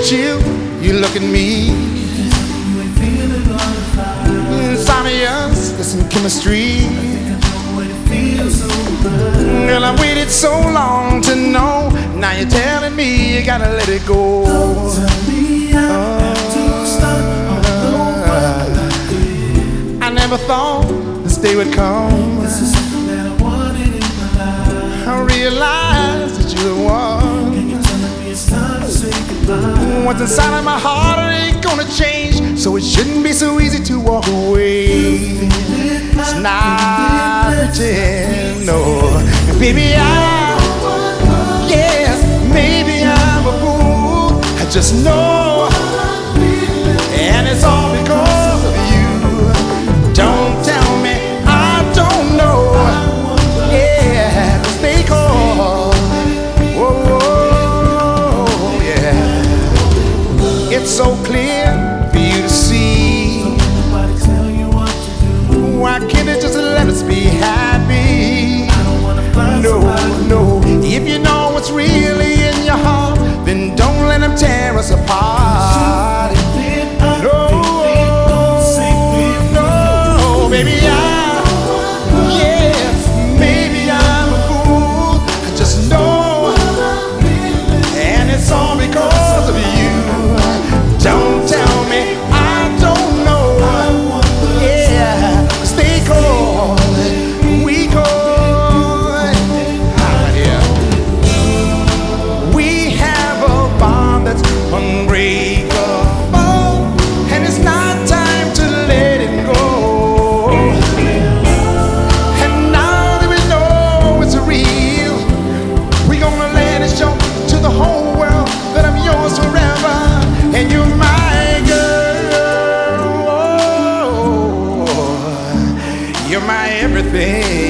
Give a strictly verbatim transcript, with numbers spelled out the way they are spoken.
at you, you look at me. Inside of us, there's some chemistry. Girl, I waited so long to know. Now you're telling me you gotta let it go. Don't tell me I have to stop. I never thought this day would come. This is something that I wanted in my life. I realized that you're the one. And you're telling me it's time to say goodbye. What's inside of my heart, it ain't gonna change. So it shouldn't be so easy to walk away. It's not pretend, no. Baby, I, yeah, maybe I'm a fool. I just know, and it's all because of you. Don't tell me I don't know. Yeah, 'cause they call. Whoa, whoa, yeah. It's so clear for you to see. Nobody tell you what to do. Why can't it just let us be happy? I don't wanna find No, somebody. no. If you know what's really in your heart, then don't let them tear us apart. No, no, baby, I, yes, maybe I'm a fool. I just know, and it's all because of you. Don't tell me I don't know. Yeah, stay cold, we cold. Right here. We have a bond that's unbreakable, and it's not time to let it go. And now that we know it's real, we gonna let it show to the whole world that I'm yours forever, and you're my girl. Oh, you're my everything.